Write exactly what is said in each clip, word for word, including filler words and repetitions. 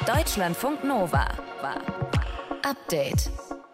Deutschlandfunk Nova. Update.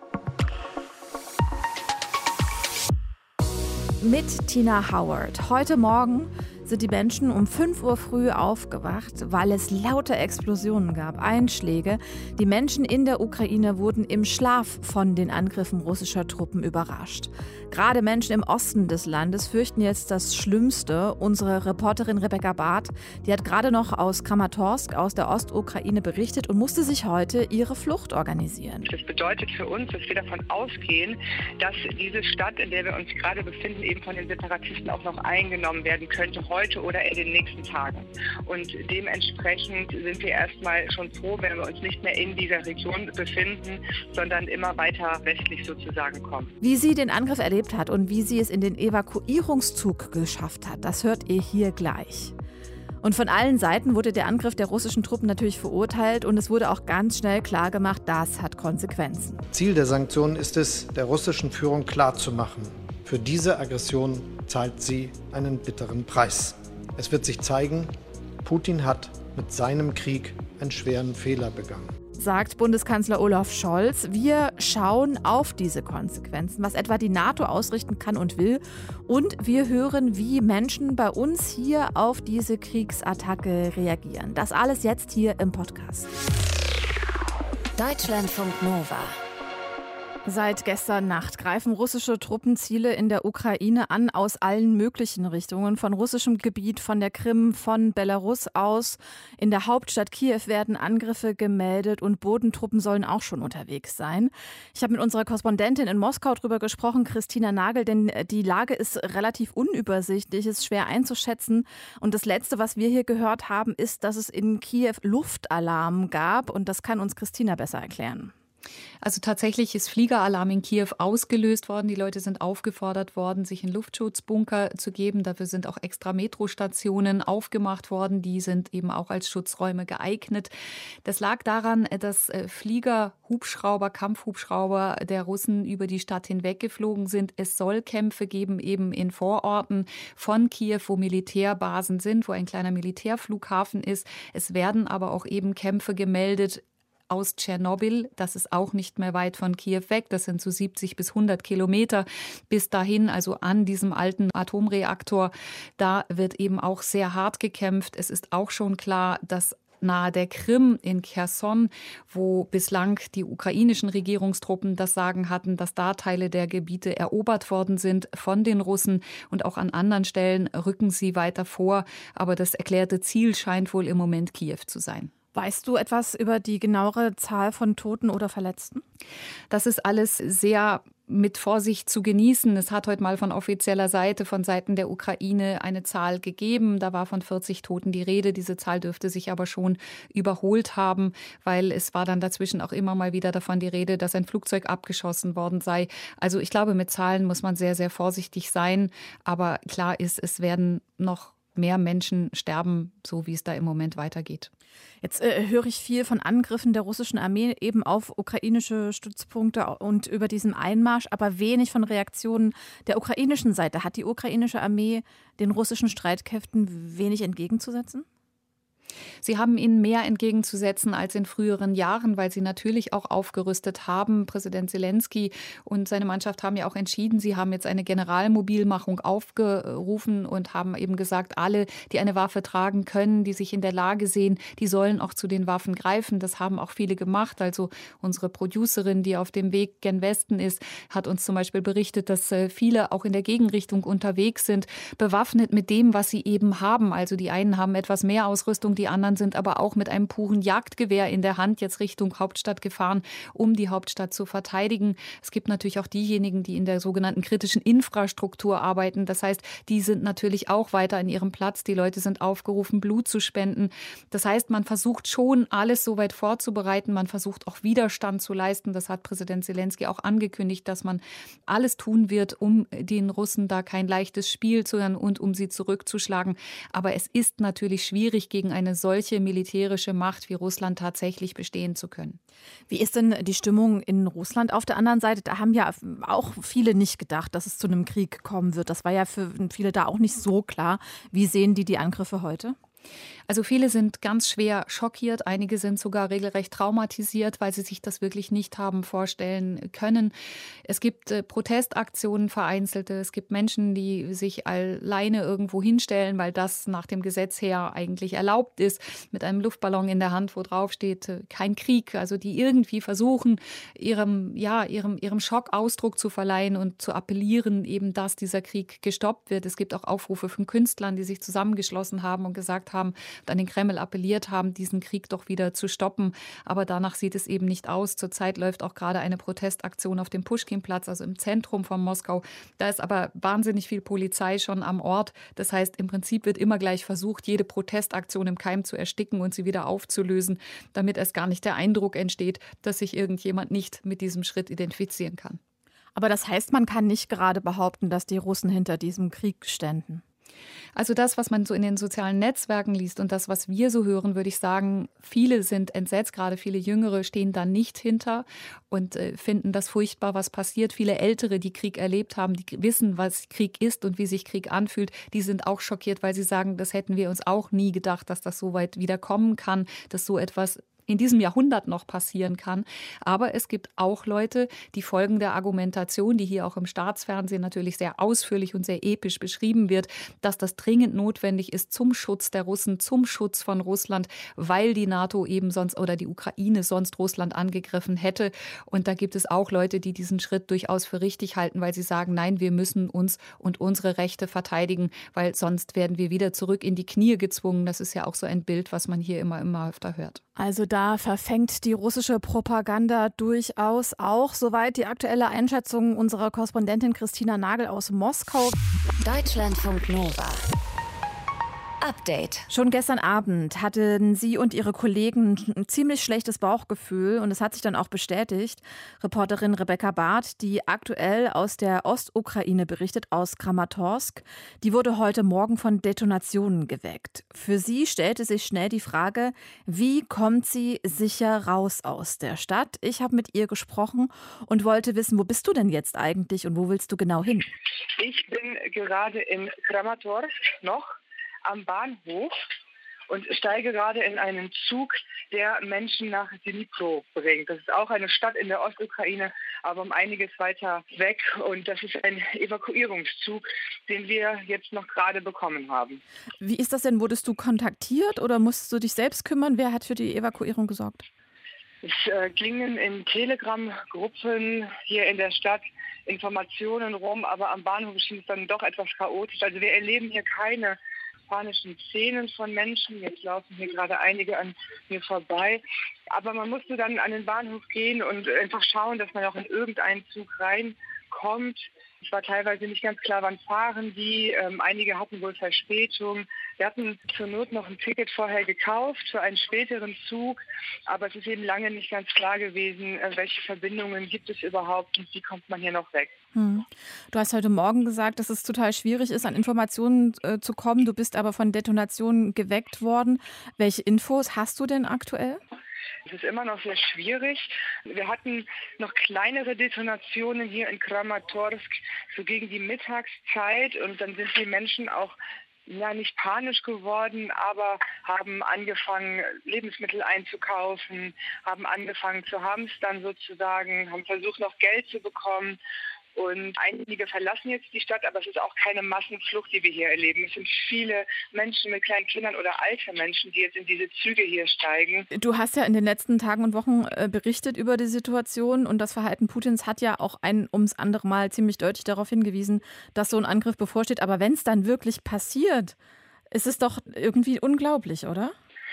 Mit Tina Howard. Heute Morgen sind die Menschen um fünf Uhr früh aufgewacht, weil es laute Explosionen gab, Einschläge. Die Menschen in der Ukraine wurden im Schlaf von den Angriffen russischer Truppen überrascht. Gerade Menschen im Osten des Landes fürchten jetzt das Schlimmste. Unsere Reporterin Rebecca Barth, die hat gerade noch aus Kramatorsk aus der Ostukraine berichtet und musste sich heute ihre Flucht organisieren. Das bedeutet für uns, dass wir davon ausgehen, dass diese Stadt, in der wir uns gerade befinden, eben von den Separatisten auch noch eingenommen werden könnte, heute oder in den nächsten Tagen. Und dementsprechend sind wir erstmal schon froh, wenn wir uns nicht mehr in dieser Region befinden, sondern immer weiter westlich sozusagen kommen. Wie sie den Angriff erlebt hat und wie sie es in den Evakuierungszug geschafft hat, das hört ihr hier gleich. Und von allen Seiten wurde der Angriff der russischen Truppen natürlich verurteilt und es wurde auch ganz schnell klargemacht, das hat Konsequenzen. Ziel der Sanktionen ist es, der russischen Führung klarzumachen: Für diese Aggression zahlt sie einen bitteren Preis. Es wird sich zeigen, Putin hat mit seinem Krieg einen schweren Fehler begangen, sagt Bundeskanzler Olaf Scholz. Wir schauen auf diese Konsequenzen, was etwa die NATO ausrichten kann und will. Und wir hören, wie Menschen bei uns hier auf diese Kriegsattacke reagieren. Das alles jetzt hier im Podcast. Deutschlandfunk Nova. Seit gestern Nacht greifen russische Truppen Ziele in der Ukraine an aus allen möglichen Richtungen, von russischem Gebiet, von der Krim, von Belarus aus. In der Hauptstadt Kiew werden Angriffe gemeldet und Bodentruppen sollen auch schon unterwegs sein. Ich habe mit unserer Korrespondentin in Moskau darüber gesprochen, Christina Nagel, denn die Lage ist relativ unübersichtlich, ist schwer einzuschätzen. Und das Letzte, was wir hier gehört haben, ist, dass es in Kiew Luftalarm gab. Und das kann uns Christina besser erklären. Also tatsächlich ist Fliegeralarm in Kiew ausgelöst worden. Die Leute sind aufgefordert worden, sich in Luftschutzbunker zu geben. Dafür sind auch extra Metrostationen aufgemacht worden. Die sind eben auch als Schutzräume geeignet. Das lag daran, dass Flieger, Hubschrauber, Kampfhubschrauber der Russen über die Stadt hinweggeflogen sind. Es soll Kämpfe geben, eben in Vororten von Kiew, wo Militärbasen sind, wo ein kleiner Militärflughafen ist. Es werden aber auch eben Kämpfe gemeldet aus Tschernobyl. Das ist auch nicht mehr weit von Kiew weg. Das sind so siebzig bis hundert Kilometer bis dahin, also an diesem alten Atomreaktor. Da wird eben auch sehr hart gekämpft. Es ist auch schon klar, dass nahe der Krim in Cherson, wo bislang die ukrainischen Regierungstruppen das Sagen hatten, dass da Teile der Gebiete erobert worden sind von den Russen, und auch an anderen Stellen rücken sie weiter vor. Aber das erklärte Ziel scheint wohl im Moment Kiew zu sein. Weißt du etwas über die genauere Zahl von Toten oder Verletzten? Das ist alles sehr mit Vorsicht zu genießen. Es hat heute mal von offizieller Seite, von Seiten der Ukraine eine Zahl gegeben. Da war von vierzig Toten die Rede. Diese Zahl dürfte sich aber schon überholt haben, weil es war dann dazwischen auch immer mal wieder davon die Rede, dass ein Flugzeug abgeschossen worden sei. Also ich glaube, mit Zahlen muss man sehr, sehr vorsichtig sein. Aber klar ist, es werden noch mehr Menschen sterben, so wie es da im Moment weitergeht. Jetzt äh, höre ich viel von Angriffen der russischen Armee eben auf ukrainische Stützpunkte und über diesen Einmarsch, aber wenig von Reaktionen der ukrainischen Seite. Hat die ukrainische Armee den russischen Streitkräften wenig entgegenzusetzen? Sie haben ihnen mehr entgegenzusetzen als in früheren Jahren, weil sie natürlich auch aufgerüstet haben. Präsident Zelensky und seine Mannschaft haben ja auch entschieden, sie haben jetzt eine Generalmobilmachung aufgerufen und haben eben gesagt, alle, die eine Waffe tragen können, die sich in der Lage sehen, die sollen auch zu den Waffen greifen. Das haben auch viele gemacht. Also unsere Producerin, die auf dem Weg gen Westen ist, hat uns zum Beispiel berichtet, dass viele auch in der Gegenrichtung unterwegs sind, bewaffnet mit dem, was sie eben haben. Also die einen haben etwas mehr Ausrüstung, die anderen sind aber auch mit einem puren Jagdgewehr in der Hand jetzt Richtung Hauptstadt gefahren, um die Hauptstadt zu verteidigen. Es gibt natürlich auch diejenigen, die in der sogenannten kritischen Infrastruktur arbeiten. Das heißt, die sind natürlich auch weiter an ihrem Platz. Die Leute sind aufgerufen, Blut zu spenden. Das heißt, man versucht schon, alles so weit vorzubereiten. Man versucht auch Widerstand zu leisten. Das hat Präsident Zelensky auch angekündigt, dass man alles tun wird, um den Russen da kein leichtes Spiel zu hören und um sie zurückzuschlagen. Aber es ist natürlich schwierig, gegen eine solche militärische Macht wie Russland tatsächlich bestehen zu können. Wie ist denn die Stimmung in Russland auf der anderen Seite? Da haben ja auch viele nicht gedacht, dass es zu einem Krieg kommen wird. Das war ja für viele da auch nicht so klar. Wie sehen die die Angriffe heute? Also viele sind ganz schwer schockiert, einige sind sogar regelrecht traumatisiert, weil sie sich das wirklich nicht haben vorstellen können. Es gibt äh, Protestaktionen vereinzelte, es gibt Menschen, die sich alleine irgendwo hinstellen, weil das nach dem Gesetz her eigentlich erlaubt ist, mit einem Luftballon in der Hand, wo drauf steht, äh, kein Krieg, also die irgendwie versuchen, ihrem, ja, ihrem, ihrem Schock Ausdruck zu verleihen und zu appellieren, eben, dass dieser Krieg gestoppt wird. Es gibt auch Aufrufe von Künstlern, die sich zusammengeschlossen haben und gesagt haben, an den Kreml appelliert haben, diesen Krieg doch wieder zu stoppen. Aber danach sieht es eben nicht aus. Zurzeit läuft auch gerade eine Protestaktion auf dem Puschkinplatz, also im Zentrum von Moskau. Da ist aber wahnsinnig viel Polizei schon am Ort. Das heißt, im Prinzip wird immer gleich versucht, jede Protestaktion im Keim zu ersticken und sie wieder aufzulösen, damit erst gar nicht der Eindruck entsteht, dass sich irgendjemand nicht mit diesem Schritt identifizieren kann. Aber das heißt, man kann nicht gerade behaupten, dass die Russen hinter diesem Krieg ständen. Also das, was man so in den sozialen Netzwerken liest und das, was wir so hören, würde ich sagen, viele sind entsetzt, gerade viele Jüngere stehen da nicht hinter und äh, finden das furchtbar, was passiert. Viele Ältere, die Krieg erlebt haben, die wissen, was Krieg ist und wie sich Krieg anfühlt, die sind auch schockiert, weil sie sagen, das hätten wir uns auch nie gedacht, dass das so weit wieder kommen kann, dass so etwas in diesem Jahrhundert noch passieren kann. Aber es gibt auch Leute, die folgen der Argumentation, die hier auch im Staatsfernsehen natürlich sehr ausführlich und sehr episch beschrieben wird, dass das dringend notwendig ist zum Schutz der Russen, zum Schutz von Russland, weil die NATO eben sonst oder die Ukraine sonst Russland angegriffen hätte. Und da gibt es auch Leute, die diesen Schritt durchaus für richtig halten, weil sie sagen, nein, wir müssen uns und unsere Rechte verteidigen, weil sonst werden wir wieder zurück in die Knie gezwungen. Das ist ja auch so ein Bild, was man hier immer, immer öfter hört. Also da verfängt die russische Propaganda durchaus auch. Soweit die aktuelle Einschätzung unserer Korrespondentin Christina Nagel aus Moskau. Deutschlandfunk Nova. Update. Schon gestern Abend hatten Sie und Ihre Kollegen ein ziemlich schlechtes Bauchgefühl und es hat sich dann auch bestätigt. Reporterin Rebecca Barth, die aktuell aus der Ostukraine berichtet, aus Kramatorsk, die wurde heute Morgen von Detonationen geweckt. Für sie stellte sich schnell die Frage, wie kommt sie sicher raus aus der Stadt? Ich habe mit ihr gesprochen und wollte wissen, wo bist du denn jetzt eigentlich und wo willst du genau hin? Ich bin gerade in Kramatorsk noch am Bahnhof und steige gerade in einen Zug, der Menschen nach Dnipro bringt. Das ist auch eine Stadt in der Ostukraine, aber um einiges weiter weg. Und das ist ein Evakuierungszug, den wir jetzt noch gerade bekommen haben. Wie ist das denn? Wurdest du kontaktiert oder musst du dich selbst kümmern? Wer hat für die Evakuierung gesorgt? Es äh, gingen in Telegram-Gruppen hier in der Stadt Informationen rum, aber am Bahnhof schien es dann doch etwas chaotisch. Also wir erleben hier keine panischen Szenen von Menschen. Jetzt laufen hier gerade einige an mir vorbei. Aber man musste dann an den Bahnhof gehen und einfach schauen, dass man auch in irgendeinen Zug reinkommt. Es war teilweise nicht ganz klar, wann fahren die. Ähm, einige hatten wohl Verspätung. Wir hatten zur Not noch ein Ticket vorher gekauft für einen späteren Zug. Aber es ist eben lange nicht ganz klar gewesen, äh, welche Verbindungen gibt es überhaupt und wie kommt man hier noch weg. Hm. Du hast heute Morgen gesagt, dass es total schwierig ist, an Informationen äh, zu kommen. Du bist aber von Detonationen geweckt worden. Welche Infos hast du denn aktuell? Es ist immer noch sehr schwierig. Wir hatten noch kleinere Detonationen hier in Kramatorsk, so gegen die Mittagszeit. Und dann sind die Menschen auch ja, nicht panisch geworden, aber haben angefangen, Lebensmittel einzukaufen, haben angefangen zu hamstern sozusagen, haben versucht, noch Geld zu bekommen. Und einige verlassen jetzt die Stadt, aber es ist auch keine Massenflucht, die wir hier erleben. Es sind viele Menschen mit kleinen Kindern oder alte Menschen, die jetzt in diese Züge hier steigen. Du hast ja in den letzten Tagen und Wochen berichtet über die Situation und das Verhalten Putins hat ja auch ein ums andere Mal ziemlich deutlich darauf hingewiesen, dass so ein Angriff bevorsteht. Aber wenn es dann wirklich passiert, ist es doch irgendwie unglaublich, oder?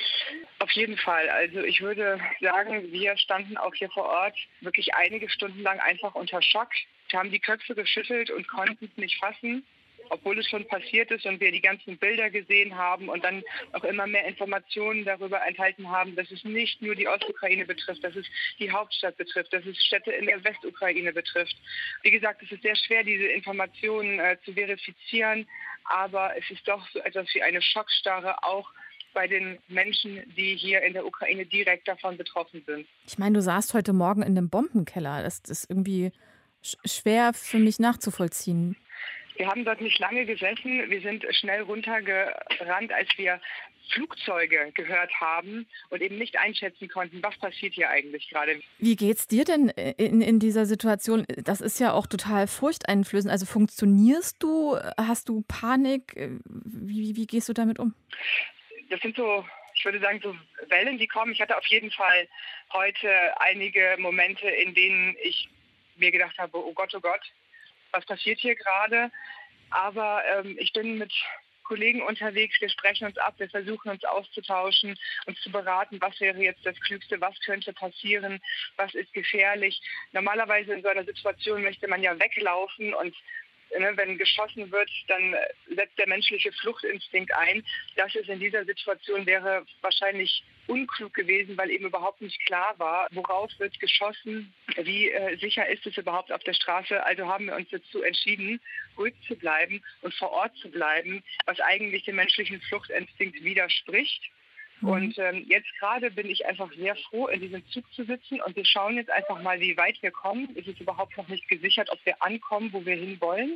Auf jeden Fall. Also ich würde sagen, wir standen auch hier vor Ort wirklich einige Stunden lang einfach unter Schock. Wir haben die Köpfe geschüttelt und konnten es nicht fassen, obwohl es schon passiert ist und wir die ganzen Bilder gesehen haben und dann auch immer mehr Informationen darüber enthalten haben, dass es nicht nur die Ostukraine betrifft, dass es die Hauptstadt betrifft, dass es Städte in der Westukraine betrifft. Wie gesagt, es ist sehr schwer, diese Informationen äh, zu verifizieren, aber es ist doch so etwas wie eine Schockstarre auch bei den Menschen, die hier in der Ukraine direkt davon betroffen sind. Ich meine, du saßt heute Morgen in einem Bombenkeller. Das ist irgendwie schwer für mich nachzuvollziehen. Wir haben dort nicht lange gesessen. Wir sind schnell runtergerannt, als wir Flugzeuge gehört haben und eben nicht einschätzen konnten, was passiert hier eigentlich gerade. Wie geht's dir denn in, in dieser Situation? Das ist ja auch total furchteinflößend. Also funktionierst du? Hast du Panik? Wie, wie gehst du damit um? Das sind so, ich würde sagen, so Wellen, die kommen. Ich hatte auf jeden Fall heute einige Momente, in denen ich mir gedacht habe, oh Gott, oh Gott, was passiert hier gerade? Aber ähm, ich bin mit Kollegen unterwegs, wir sprechen uns ab, wir versuchen uns auszutauschen, uns zu beraten, was wäre jetzt das Klügste, was könnte passieren, was ist gefährlich. Normalerweise in so einer Situation möchte man ja weglaufen und ne, wenn geschossen wird, dann setzt der menschliche Fluchtinstinkt ein. Das ist in dieser Situation wäre wahrscheinlich unklug gewesen, weil eben überhaupt nicht klar war, worauf wird geschossen, wie äh, sicher ist es überhaupt auf der Straße. Also haben wir uns dazu entschieden, ruhig zu bleiben und vor Ort zu bleiben, was eigentlich dem menschlichen Fluchtinstinkt widerspricht. Mhm. Und ähm, jetzt gerade bin ich einfach sehr froh, in diesem Zug zu sitzen und wir schauen jetzt einfach mal, wie weit wir kommen. Es ist überhaupt noch nicht gesichert, ob wir ankommen, wo wir hinwollen.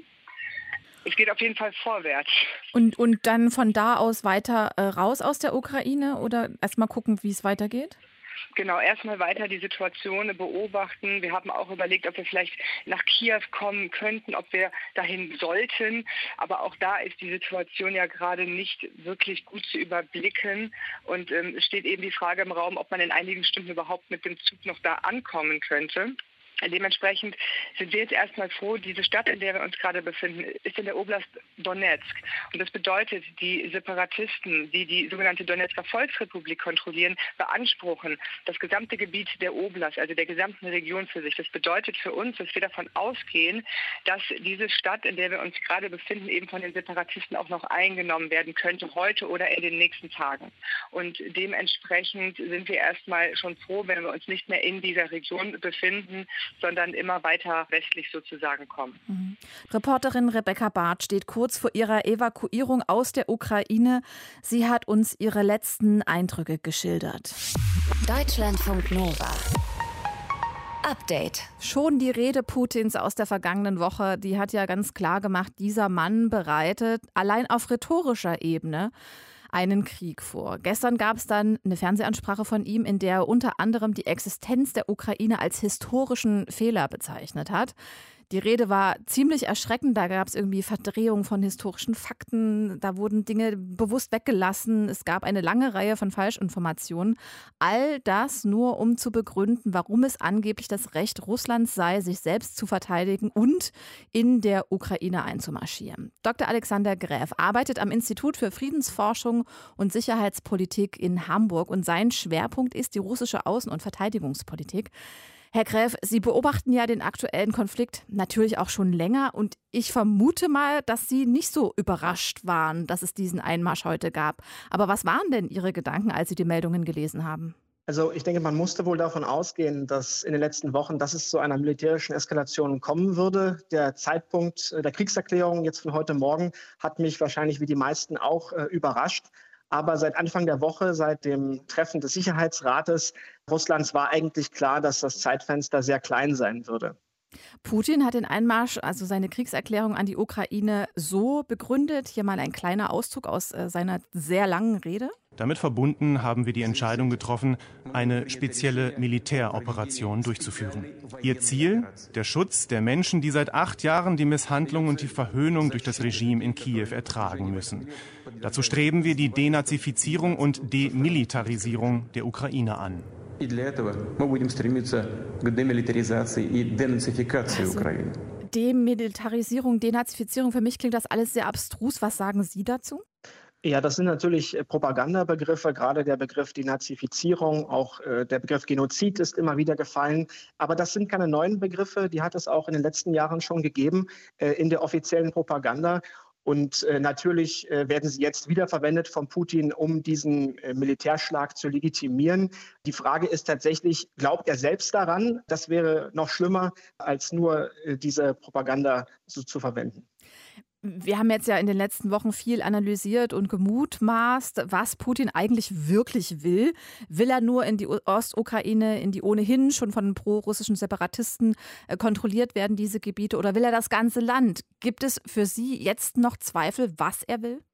Es geht auf jeden Fall vorwärts. Und, und dann von da aus weiter äh, raus aus der Ukraine oder erstmal gucken, wie es weitergeht? Genau, erstmal weiter die Situation beobachten. Wir haben auch überlegt, ob wir vielleicht nach Kiew kommen könnten, ob wir dahin sollten. Aber auch da ist die Situation ja gerade nicht wirklich gut zu überblicken. Und ähm, es steht eben die Frage im Raum, ob man in einigen Stunden überhaupt mit dem Zug noch da ankommen könnte. Dementsprechend sind wir jetzt erstmal froh, diese Stadt, in der wir uns gerade befinden, ist in der Oblast Donezk. Und das bedeutet, die Separatisten, die die sogenannte Donezker Volksrepublik kontrollieren, beanspruchen das gesamte Gebiet der Oblast, also der gesamten Region für sich. Das bedeutet für uns, dass wir davon ausgehen, dass diese Stadt, in der wir uns gerade befinden, eben von den Separatisten auch noch eingenommen werden könnte, heute oder in den nächsten Tagen. Und dementsprechend sind wir erstmal schon froh, wenn wir uns nicht mehr in dieser Region befinden, sondern immer weiter westlich sozusagen kommen. Mhm. Reporterin Rebecca Barth steht kurz vor ihrer Evakuierung aus der Ukraine. Sie hat uns ihre letzten Eindrücke geschildert. Deutschlandfunk Nova. Update. Schon die Rede Putins aus der vergangenen Woche, die hat ja ganz klar gemacht, dieser Mann bereitet allein auf rhetorischer Ebene einen Krieg vor. Gestern gab es dann eine Fernsehansprache von ihm, in der er unter anderem die Existenz der Ukraine als historischen Fehler bezeichnet hat. Die Rede war ziemlich erschreckend, da gab es irgendwie Verdrehung von historischen Fakten, da wurden Dinge bewusst weggelassen, es gab eine lange Reihe von Falschinformationen. All das nur, um zu begründen, warum es angeblich das Recht Russlands sei, sich selbst zu verteidigen und in der Ukraine einzumarschieren. Doktor Alexander Gräf arbeitet am Institut für Friedensforschung und Sicherheitspolitik in Hamburg und sein Schwerpunkt ist die russische Außen- und Verteidigungspolitik. Herr Gräf, Sie beobachten ja den aktuellen Konflikt natürlich auch schon länger und ich vermute mal, dass Sie nicht so überrascht waren, dass es diesen Einmarsch heute gab. Aber was waren denn Ihre Gedanken, als Sie die Meldungen gelesen haben? Also ich denke, man musste wohl davon ausgehen, dass in den letzten Wochen, dass es zu einer militärischen Eskalation kommen würde. Der Zeitpunkt der Kriegserklärung jetzt von heute Morgen hat mich wahrscheinlich wie die meisten auch äh, überrascht. Aber seit Anfang der Woche, seit dem Treffen des Sicherheitsrates Russlands war eigentlich klar, dass das Zeitfenster sehr klein sein würde. Putin hat den Einmarsch, also seine Kriegserklärung an die Ukraine, so begründet. Hier mal ein kleiner Auszug aus äh, seiner sehr langen Rede. Damit verbunden haben wir die Entscheidung getroffen, eine spezielle Militäroperation durchzuführen. Ihr Ziel? Der Schutz der Menschen, die seit acht Jahren die Misshandlung und die Verhöhnung durch das Regime in Kiew ertragen müssen. Dazu streben wir die Denazifizierung und Demilitarisierung der Ukraine an. Also, Demilitarisierung, Denazifizierung, für mich klingt das alles sehr abstrus. Was sagen Sie dazu? Ja, das sind natürlich Propagandabegriffe, gerade der Begriff Denazifizierung, auch äh, der Begriff Genozid ist immer wieder gefallen. Aber das sind keine neuen Begriffe, die hat es auch in den letzten Jahren schon gegeben äh, in der offiziellen Propaganda. Und äh, natürlich äh, werden sie jetzt wiederverwendet von Putin, um diesen äh, Militärschlag zu legitimieren. Die Frage ist tatsächlich, glaubt er selbst daran? Das wäre noch schlimmer, als nur äh, diese Propaganda so zu verwenden. Wir haben jetzt ja in den letzten Wochen viel analysiert und gemutmaßt, was Putin eigentlich wirklich will. Will er nur in die Ostukraine, in die ohnehin schon von pro-russischen Separatisten kontrolliert werden, diese Gebiete, oder will er das ganze Land? Gibt es für Sie jetzt noch Zweifel, was er will?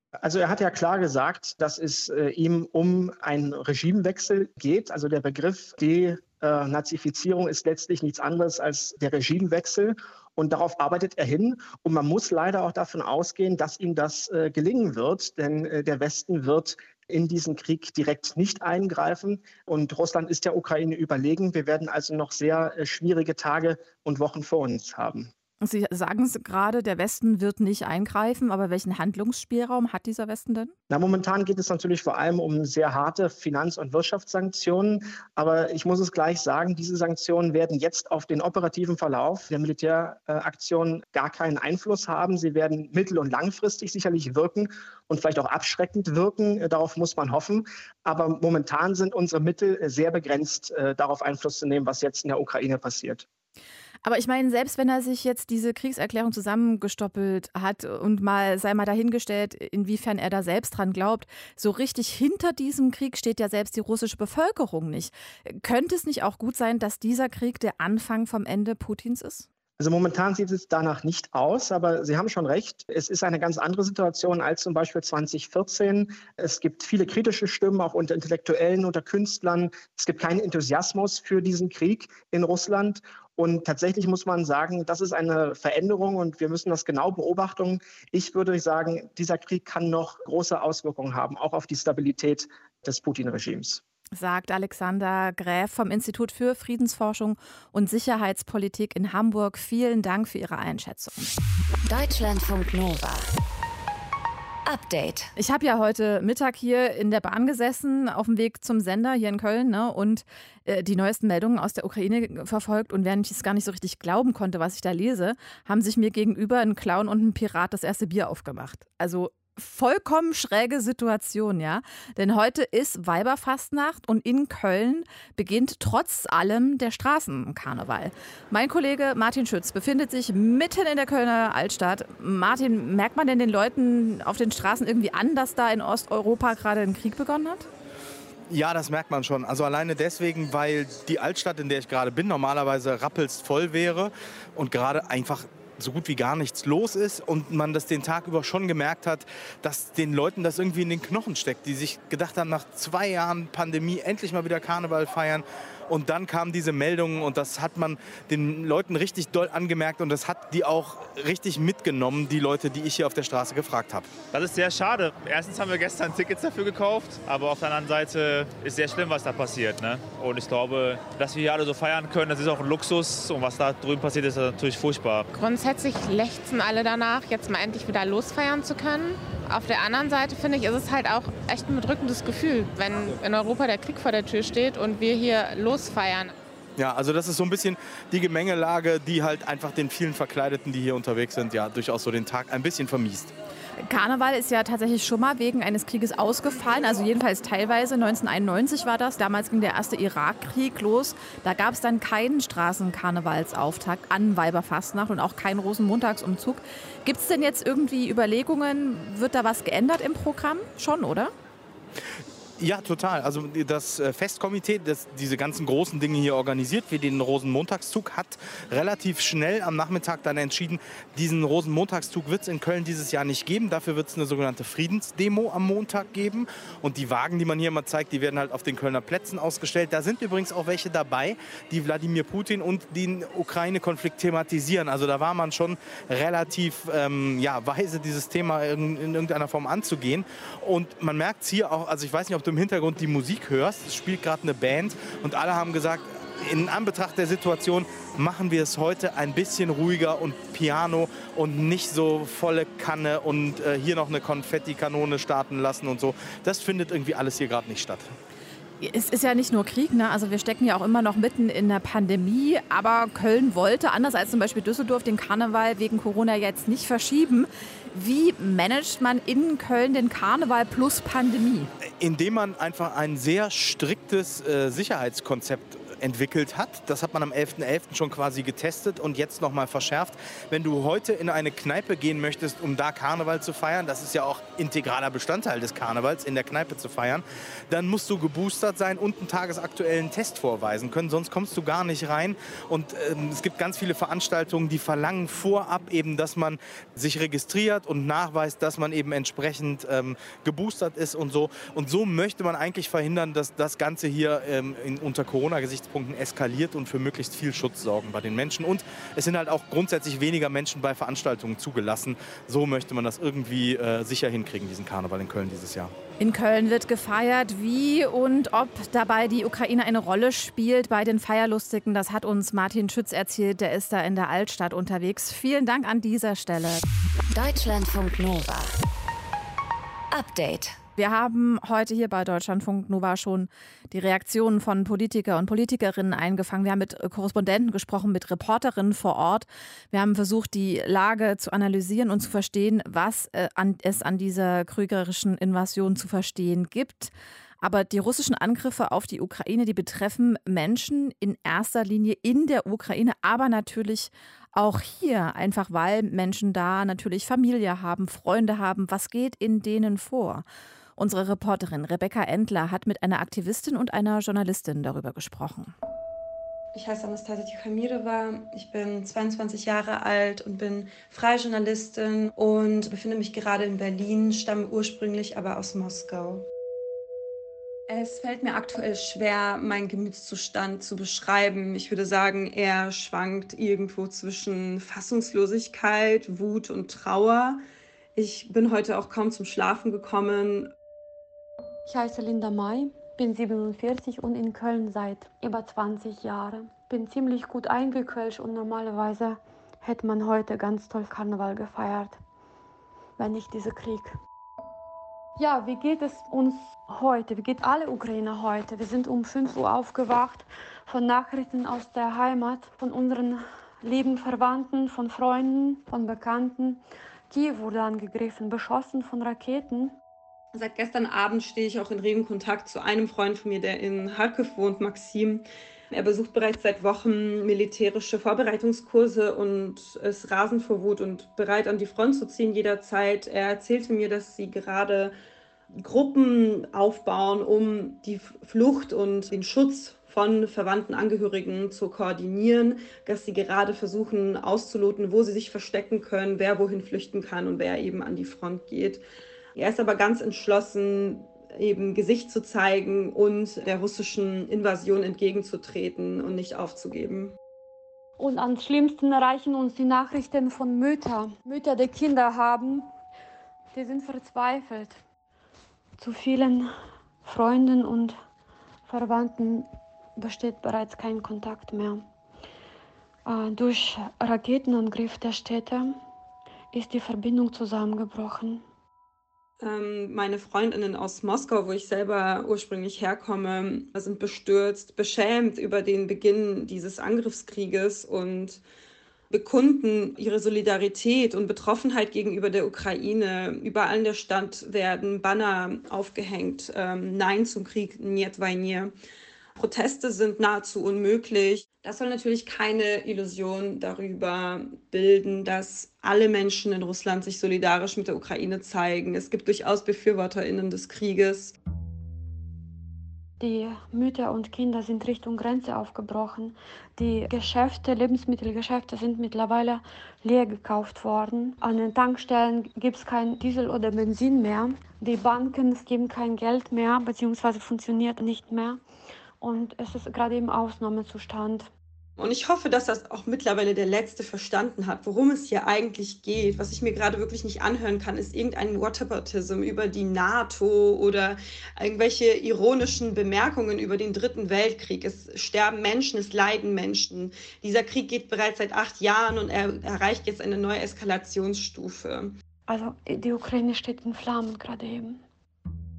Also er hat ja klar gesagt, dass es äh, ihm um einen Regimewechsel geht. Also der Begriff Denazifizierung ist letztlich nichts anderes als der Regimewechsel. Und darauf arbeitet er hin. Und man muss leider auch davon ausgehen, dass ihm das äh, gelingen wird. Denn äh, der Westen wird in diesen Krieg direkt nicht eingreifen. Und Russland ist der Ukraine überlegen. Wir werden also noch sehr äh, schwierige Tage und Wochen vor uns haben. Sie sagen es gerade, der Westen wird nicht eingreifen, aber welchen Handlungsspielraum hat dieser Westen denn? Na, momentan geht es natürlich vor allem um sehr harte Finanz- und Wirtschaftssanktionen. Aber ich muss es gleich sagen, diese Sanktionen werden jetzt auf den operativen Verlauf der Militäraktion gar keinen Einfluss haben. Sie werden mittel- und langfristig sicherlich wirken und vielleicht auch abschreckend wirken. Darauf muss man hoffen. Aber momentan sind unsere Mittel sehr begrenzt, darauf Einfluss zu nehmen, was jetzt in der Ukraine passiert. Aber ich meine, selbst wenn er sich jetzt diese Kriegserklärung zusammengestoppelt hat und mal sei mal dahingestellt, inwiefern er da selbst dran glaubt, so richtig hinter diesem Krieg steht ja selbst die russische Bevölkerung nicht. Könnte es nicht auch gut sein, dass dieser Krieg der Anfang vom Ende Putins ist? Also momentan sieht es danach nicht aus, aber Sie haben schon recht. Es ist eine ganz andere Situation als zum Beispiel zwanzig vierzehn. Es gibt viele kritische Stimmen, auch unter Intellektuellen, unter Künstlern. Es gibt keinen Enthusiasmus für diesen Krieg in Russland. Und tatsächlich muss man sagen, das ist eine Veränderung und wir müssen das genau beobachten. Ich würde sagen, dieser Krieg kann noch große Auswirkungen haben, auch auf die Stabilität des Putin-Regimes. Sagt Alexander Gräf vom Institut für Friedensforschung und Sicherheitspolitik in Hamburg. Vielen Dank für Ihre Einschätzung. Deutschlandfunk Nova. Update. Ich habe ja heute Mittag hier in der Bahn gesessen, auf dem Weg zum Sender hier in Köln, ne, und äh, die neuesten Meldungen aus der Ukraine verfolgt. Und während ich es gar nicht so richtig glauben konnte, was ich da lese, haben sich mir gegenüber ein Clown und ein Pirat das erste Bier aufgemacht. Also vollkommen schräge Situation, ja. Denn heute ist Weiberfastnacht und in Köln beginnt trotz allem der Straßenkarneval. Mein Kollege Martin Schütz befindet sich mitten in der Kölner Altstadt. Martin, merkt man denn den Leuten auf den Straßen irgendwie an, dass da in Osteuropa gerade ein Krieg begonnen hat? Ja, das merkt man schon. Also alleine deswegen, weil die Altstadt, in der ich gerade bin, normalerweise rappelst voll wäre und gerade einfach so gut wie gar nichts los ist und man das den Tag über schon gemerkt hat, dass den Leuten das irgendwie in den Knochen steckt, die sich gedacht haben, nach zwei Jahren Pandemie endlich mal wieder Karneval feiern. Und dann kamen diese Meldungen und das hat man den Leuten richtig doll angemerkt und das hat die auch richtig mitgenommen, die Leute, die ich hier auf der Straße gefragt habe. Das ist sehr schade. Erstens haben wir gestern Tickets dafür gekauft, aber auf der anderen Seite ist sehr schlimm, was da passiert, ne? Und ich glaube, dass wir hier alle so feiern können, das ist auch ein Luxus und was da drüben passiert, ist natürlich furchtbar. Grundsätzlich lechzen alle danach, jetzt mal endlich wieder losfeiern zu können. Auf der anderen Seite, finde ich, ist es halt auch echt ein bedrückendes Gefühl, wenn in Europa der Krieg vor der Tür steht und wir hier losfeiern. Ja, also das ist so ein bisschen die Gemengelage, die halt einfach den vielen Verkleideten, die hier unterwegs sind, ja durchaus so den Tag ein bisschen vermiest. Karneval ist ja tatsächlich schon mal wegen eines Krieges ausgefallen, also jedenfalls teilweise. neunzehnhunderteinundneunzig war das, damals ging der erste Irakkrieg los. Da gab es dann keinen Straßenkarnevalsauftakt an Weiberfastnacht und auch keinen Rosenmontagsumzug. Gibt es denn jetzt irgendwie Überlegungen, wird da was geändert im Programm? Schon, oder? Ja, total. Also das Festkomitee, das diese ganzen großen Dinge hier organisiert, wie den Rosenmontagszug, hat relativ schnell am Nachmittag dann entschieden, diesen Rosenmontagszug wird es in Köln dieses Jahr nicht geben. Dafür wird es eine sogenannte Friedensdemo am Montag geben. Und die Wagen, die man hier mal zeigt, die werden halt auf den Kölner Plätzen ausgestellt. Da sind übrigens auch welche dabei, die Wladimir Putin und den Ukraine-Konflikt thematisieren. Also da war man schon relativ ähm, ja, weise, dieses Thema in, in irgendeiner Form anzugehen. Und man merkt es hier auch, also ich weiß nicht, ob du im Hintergrund die Musik hörst, es spielt gerade eine Band und alle haben gesagt, in Anbetracht der Situation machen wir es heute ein bisschen ruhiger und Piano und nicht so volle Kanne und äh, hier noch eine Konfettikanone starten lassen und so. Das findet irgendwie alles hier gerade nicht statt. Es ist ja nicht nur Krieg, ne? Also wir stecken ja auch immer noch mitten in der Pandemie, aber Köln wollte, anders als zum Beispiel Düsseldorf, den Karneval wegen Corona jetzt nicht verschieben. Wie managt man in Köln den Karneval plus Pandemie? Indem man einfach ein sehr striktes äh, Sicherheitskonzept entwickelt hat. Das hat man am elften elften schon quasi getestet und jetzt nochmal verschärft. Wenn du heute in eine Kneipe gehen möchtest, um da Karneval zu feiern, das ist ja auch integraler Bestandteil des Karnevals, in der Kneipe zu feiern, dann musst du geboostert sein und einen tagesaktuellen Test vorweisen können, sonst kommst du gar nicht rein. Und ähm, es gibt ganz viele Veranstaltungen, die verlangen vorab eben, dass man sich registriert und nachweist, dass man eben entsprechend ähm, geboostert ist und so. Und so möchte man eigentlich verhindern, dass das Ganze hier ähm, in, unter Corona-Gesichtspunkten eskaliert und für möglichst viel Schutz sorgen bei den Menschen. Und es sind halt auch grundsätzlich weniger Menschen bei Veranstaltungen zugelassen. So möchte man das irgendwie äh, sicher hinkriegen, diesen Karneval in Köln dieses Jahr. In Köln wird gefeiert. Wie und ob dabei die Ukraine eine Rolle spielt bei den Feierlustigen, das hat uns Martin Schütz erzählt. Der ist da in der Altstadt unterwegs. Vielen Dank an dieser Stelle. Deutschlandfunk Nova. Update. Wir haben heute hier bei Deutschlandfunk Nova schon die Reaktionen von Politiker und Politikerinnen eingefangen. Wir haben mit Korrespondenten gesprochen, mit Reporterinnen vor Ort. Wir haben versucht, die Lage zu analysieren und zu verstehen, was äh, an, es an dieser kriegerischen Invasion zu verstehen gibt. Aber die russischen Angriffe auf die Ukraine, die betreffen Menschen in erster Linie in der Ukraine, aber natürlich auch hier, einfach weil Menschen da natürlich Familie haben, Freunde haben. Was geht in denen vor? Unsere Reporterin Rebecca Endler hat mit einer Aktivistin und einer Journalistin darüber gesprochen. Ich heiße Anastasia Tikhamirova, ich bin zweiundzwanzig Jahre alt und bin freie Journalistin und befinde mich gerade in Berlin, stamme ursprünglich aber aus Moskau. Es fällt mir aktuell schwer, meinen Gemütszustand zu beschreiben. Ich würde sagen, er schwankt irgendwo zwischen Fassungslosigkeit, Wut und Trauer. Ich bin heute auch kaum zum Schlafen gekommen. Ich heiße Linda May, bin siebenundvierzig und in Köln seit über zwanzig Jahren. Bin ziemlich gut eingequetscht und normalerweise hätte man heute ganz toll Karneval gefeiert, wenn nicht dieser Krieg. Ja, wie geht es uns heute? Wie geht alle Ukrainer heute? Wir sind um fünf Uhr aufgewacht von Nachrichten aus der Heimat, von unseren lieben Verwandten, von Freunden, von Bekannten. Kiew wurde angegriffen, beschossen von Raketen. Seit gestern Abend stehe ich auch in regem Kontakt zu einem Freund von mir, der in Charkiw wohnt, Maxim. Er besucht bereits seit Wochen militärische Vorbereitungskurse und ist rasend vor Wut und bereit, an die Front zu ziehen jederzeit. Er erzählte mir, dass sie gerade Gruppen aufbauen, um die Flucht und den Schutz von verwandten Angehörigen zu koordinieren, dass sie gerade versuchen auszuloten, wo sie sich verstecken können, wer wohin flüchten kann und wer eben an die Front geht. Er ist aber ganz entschlossen, eben Gesicht zu zeigen und der russischen Invasion entgegenzutreten und nicht aufzugeben. Und am schlimmsten erreichen uns die Nachrichten von Müttern. Mütter, die Kinder haben, die sind verzweifelt. Zu vielen Freunden und Verwandten besteht bereits kein Kontakt mehr. Äh, durch Raketenangriff der Städte ist die Verbindung zusammengebrochen. Ähm, meine Freundinnen aus Moskau, wo ich selber ursprünglich herkomme, sind bestürzt, beschämt über den Beginn dieses Angriffskrieges und bekunden ihre Solidarität und Betroffenheit gegenüber der Ukraine. Überall in der Stadt werden Banner aufgehängt. Ähm, Nein zum Krieg, Niet Vojne. Proteste sind nahezu unmöglich. Das soll natürlich keine Illusion darüber bilden, dass alle Menschen in Russland sich solidarisch mit der Ukraine zeigen. Es gibt durchaus BefürworterInnen des Krieges. Die Mütter und Kinder sind Richtung Grenze aufgebrochen. Die Geschäfte, Lebensmittelgeschäfte sind mittlerweile leer gekauft worden. An den Tankstellen gibt es kein Diesel oder Benzin mehr. Die Banken geben kein Geld mehr, beziehungsweise funktioniert nicht mehr. Und es ist gerade im Ausnahmezustand. Und ich hoffe, dass das auch mittlerweile der Letzte verstanden hat, worum es hier eigentlich geht. Was ich mir gerade wirklich nicht anhören kann, ist irgendein Whataboutism über die NATO oder irgendwelche ironischen Bemerkungen über den Dritten Weltkrieg. Es sterben Menschen, es leiden Menschen. Dieser Krieg geht bereits seit acht Jahren und er erreicht jetzt eine neue Eskalationsstufe. Also die Ukraine steht in Flammen gerade eben.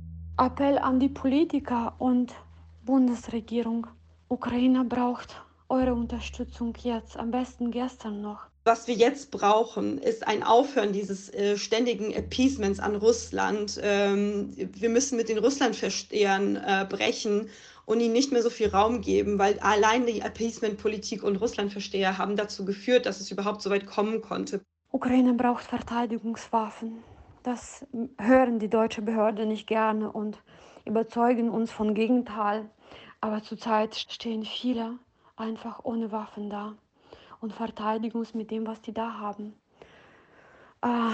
Appell an die Politiker und Bundesregierung. Ukraine braucht eure Unterstützung jetzt, am besten gestern noch. Was wir jetzt brauchen, ist ein Aufhören dieses äh, ständigen Appeasements an Russland. Ähm, wir müssen mit den Russlandverstehern äh, brechen und ihnen nicht mehr so viel Raum geben, weil allein die Appeasement-Politik und Russlandversteher haben dazu geführt, dass es überhaupt so weit kommen konnte. Ukraine braucht Verteidigungswaffen. Das hören die deutsche Behörde nicht gerne und überzeugen uns vom Gegenteil. Aber zurzeit stehen viele einfach ohne Waffen da und verteidigen uns mit dem, was die da haben. Ah.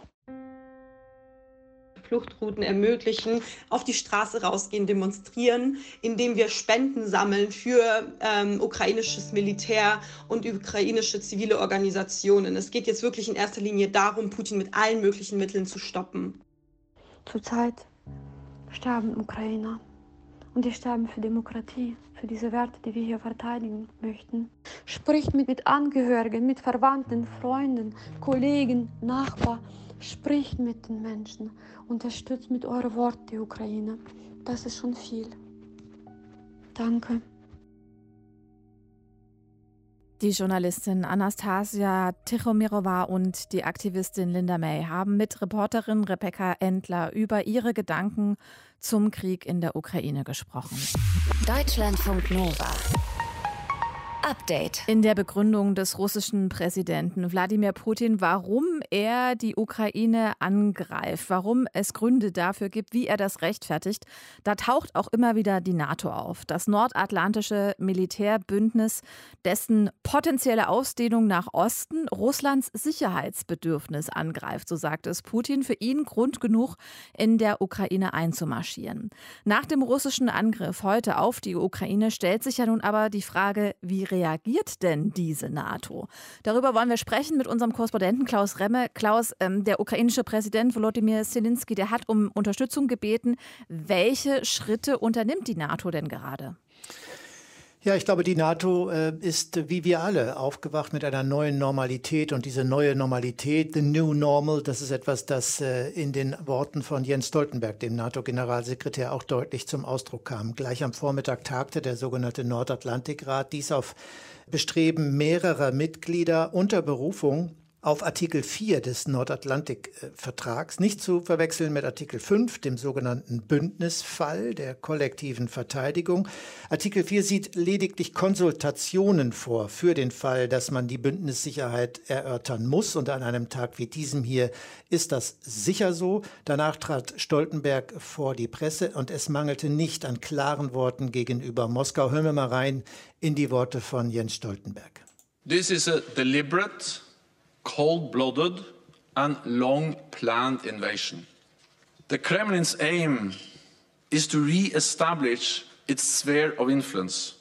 Fluchtrouten ermöglichen, auf die Straße rausgehen, demonstrieren, indem wir Spenden sammeln für ähm, ukrainisches Militär und ukrainische zivile Organisationen. Es geht jetzt wirklich in erster Linie darum, Putin mit allen möglichen Mitteln zu stoppen. Zurzeit sterben Ukrainer und die sterben für Demokratie, für diese Werte, die wir hier verteidigen möchten. Spricht mit, mit Angehörigen, mit Verwandten, Freunden, Kollegen, Nachbarn. Spricht mit den Menschen, unterstützt mit euren Worten die Ukraine. Das ist schon viel. Danke. Die Journalistin Anastasia Tichomirova und die Aktivistin Linda May haben mit Reporterin Rebecca Endler über ihre Gedanken zum Krieg in der Ukraine gesprochen. Deutschlandfunk Nova. Update. In der Begründung des russischen Präsidenten Wladimir Putin, warum er die Ukraine angreift, warum es Gründe dafür gibt, wie er das rechtfertigt, da taucht auch immer wieder die NATO auf. Das nordatlantische Militärbündnis, dessen potenzielle Ausdehnung nach Osten Russlands Sicherheitsbedürfnis angreift, so sagt es Putin. Für ihn Grund genug, in der Ukraine einzumarschieren. Nach dem russischen Angriff heute auf die Ukraine stellt sich ja nun aber die Frage, wie reagiert denn diese NATO? Darüber wollen wir sprechen mit unserem Korrespondenten Klaus Remme. Klaus, ähm, der ukrainische Präsident Volodymyr Zelensky, der hat um Unterstützung gebeten. Welche Schritte unternimmt die NATO denn gerade? Ja, ich glaube, die NATO äh, ist wie wir alle aufgewacht mit einer neuen Normalität. Und diese neue Normalität, the new normal, das ist etwas, das äh, in den Worten von Jens Stoltenberg, dem NATO-Generalsekretär, auch deutlich zum Ausdruck kam. Gleich am Vormittag tagte der sogenannte Nordatlantikrat, dies auf Bestreben mehrerer Mitglieder unter Berufung auf Artikel vier des Nordatlantikvertrags, nicht zu verwechseln mit Artikel fünf, dem sogenannten Bündnisfall der kollektiven Verteidigung. Artikel vier sieht lediglich Konsultationen vor für den Fall, dass man die Bündnissicherheit erörtern muss. Und an einem Tag wie diesem hier ist das sicher so. Danach trat Stoltenberg vor die Presse und es mangelte nicht an klaren Worten gegenüber Moskau. Hören wir mal rein in die Worte von Jens Stoltenberg. This is a deliberate, cold-blooded and long-planned invasion. The Kremlin's aim is to re-establish its sphere of influence,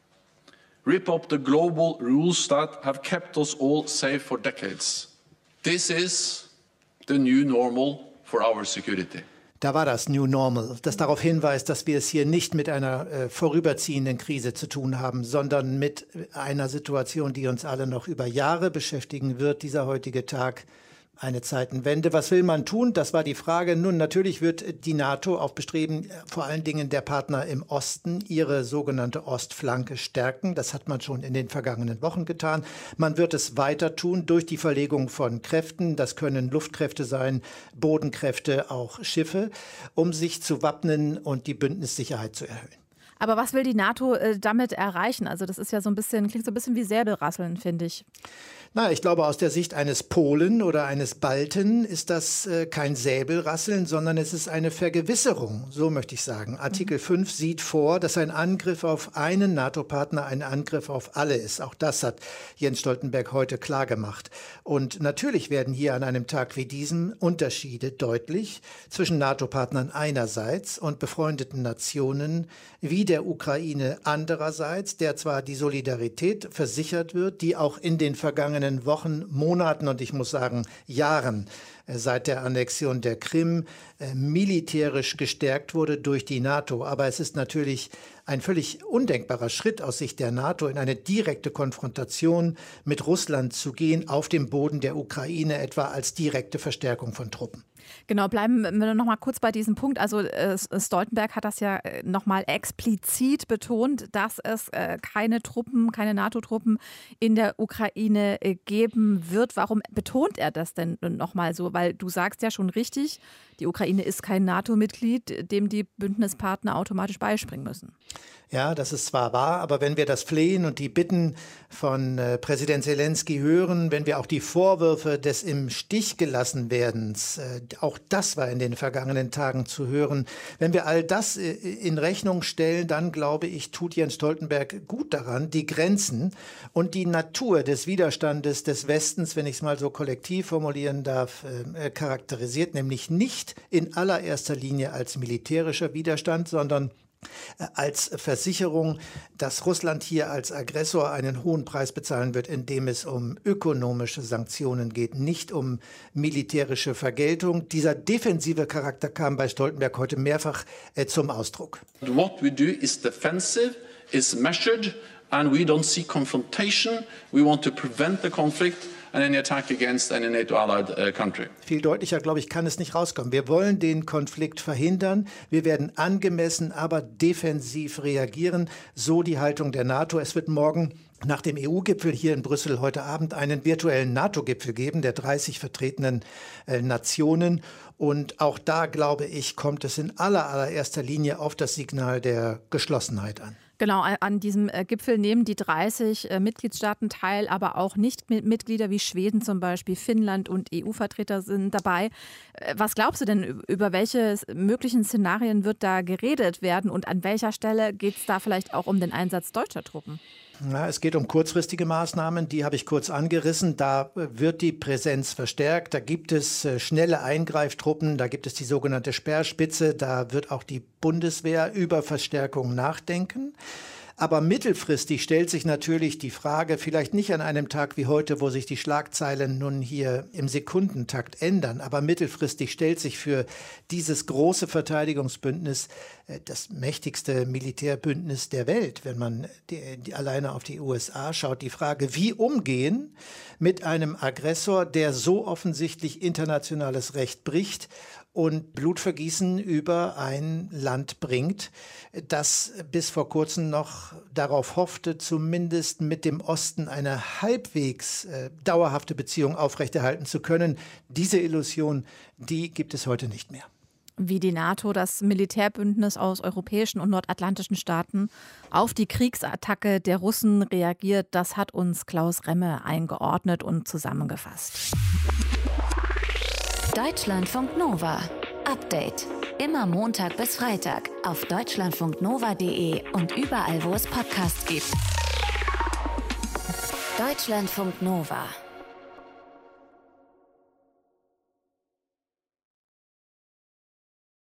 rip up the global rules that have kept us all safe for decades. This is the new normal for our security. Da war das New Normal, das darauf hinweist, dass wir es hier nicht mit einer äh, vorüberziehenden Krise zu tun haben, sondern mit einer Situation, die uns alle noch über Jahre beschäftigen wird, dieser heutige Tag. Eine Zeitenwende. Was will man tun? Das war die Frage. Nun, natürlich wird die NATO auf Bestreben vor allen Dingen der Partner im Osten ihre sogenannte Ostflanke stärken. Das hat man schon in den vergangenen Wochen getan. Man wird es weiter tun durch die Verlegung von Kräften. Das können Luftkräfte sein, Bodenkräfte, auch Schiffe, um sich zu wappnen und die Bündnissicherheit zu erhöhen. Aber was will die NATO äh, damit erreichen? Also das ist ja so ein bisschen, klingt so ein bisschen wie Säbelrasseln, finde ich. Na, ich glaube, aus der Sicht eines Polen oder eines Balten ist das äh, kein Säbelrasseln, sondern es ist eine Vergewisserung, so möchte ich sagen. Artikel fünf sieht vor, dass ein Angriff auf einen NATO-Partner ein Angriff auf alle ist. Auch das hat Jens Stoltenberg heute klargemacht. Und natürlich werden hier an einem Tag wie diesem Unterschiede deutlich zwischen NATO-Partnern einerseits und befreundeten Nationen wie der Ukraine andererseits, der zwar die Solidarität versichert wird, die auch in den vergangenen Wochen, Monaten und ich muss sagen Jahren seit der Annexion der Krim äh, militärisch gestärkt wurde durch die NATO. Aber es ist natürlich ein völlig undenkbarer Schritt aus Sicht der NATO, in eine direkte Konfrontation mit Russland zu gehen, auf dem Boden der Ukraine etwa als direkte Verstärkung von Truppen. Genau, bleiben wir noch mal kurz bei diesem Punkt. Also äh, Stoltenberg hat das ja noch mal explizit betont, dass es äh, keine Truppen, keine NATO-Truppen in der Ukraine äh, geben wird. Warum betont er das denn noch mal so? Weil du sagst ja schon richtig, die Ukraine ist kein NATO-Mitglied, dem die Bündnispartner automatisch beispringen müssen. Ja, das ist zwar wahr, aber wenn wir das Flehen und die Bitten von äh, Präsident Zelensky hören, wenn wir auch die Vorwürfe des im Stich gelassen Werdens, äh, auch das war in den vergangenen Tagen zu hören, wenn wir all das äh, in Rechnung stellen, dann glaube ich, tut Jens Stoltenberg gut daran, die Grenzen und die Natur des Widerstandes des Westens, wenn ich es mal so kollektiv formulieren darf, äh, charakterisiert, nämlich nicht in allererster Linie als militärischer Widerstand, sondern als Versicherung, dass Russland hier als Aggressor einen hohen Preis bezahlen wird, indem es um ökonomische Sanktionen geht, nicht um militärische Vergeltung. Dieser defensive Charakter kam bei Stoltenberg heute mehrfach äh, zum Ausdruck. What we do is defensive, is measured, and we don't see confrontation. We want to prevent the conflict and any attack against any NATO-allied uh, country. Viel deutlicher, glaube ich, kann es nicht rauskommen. Wir wollen den Konflikt verhindern. Wir werden angemessen, aber defensiv reagieren. So die Haltung der NATO. Es wird morgen nach dem E U-Gipfel hier in Brüssel heute Abend einen virtuellen NATO-Gipfel geben, der dreißig vertretenen äh, Nationen. Und auch da, glaube ich, kommt es in aller, allererster Linie auf das Signal der Geschlossenheit an. Genau, an diesem Gipfel nehmen die dreißig Mitgliedstaaten teil, aber auch Nicht-Mitglieder wie Schweden zum Beispiel, Finnland und E U-Vertreter sind dabei. Was glaubst du denn, über welche möglichen Szenarien wird da geredet werden und an welcher Stelle geht es da vielleicht auch um den Einsatz deutscher Truppen? Ja, es geht um kurzfristige Maßnahmen, die habe ich kurz angerissen. Da wird die Präsenz verstärkt, da gibt es schnelle Eingreiftruppen, da gibt es die sogenannte Speerspitze, da wird auch die Bundeswehr über Verstärkung nachdenken. Aber mittelfristig stellt sich natürlich die Frage, vielleicht nicht an einem Tag wie heute, wo sich die Schlagzeilen nun hier im Sekundentakt ändern, aber mittelfristig stellt sich für dieses große Verteidigungsbündnis, das mächtigste Militärbündnis der Welt, wenn man die, die alleine auf die U S A schaut, die Frage, wie umgehen mit einem Aggressor, der so offensichtlich internationales Recht bricht und Blutvergießen über ein Land bringt, das bis vor kurzem noch darauf hoffte, zumindest mit dem Osten eine halbwegs äh, dauerhafte Beziehung aufrechterhalten zu können. Diese Illusion, die gibt es heute nicht mehr. Wie die NATO, das Militärbündnis aus europäischen und nordatlantischen Staaten, auf die Kriegsattacke der Russen reagiert, das hat uns Klaus Remme eingeordnet und zusammengefasst. Deutschlandfunk Nova. Update. Immer Montag bis Freitag auf deutschlandfunknova punkt de und überall, wo es Podcasts gibt. Deutschlandfunk Nova.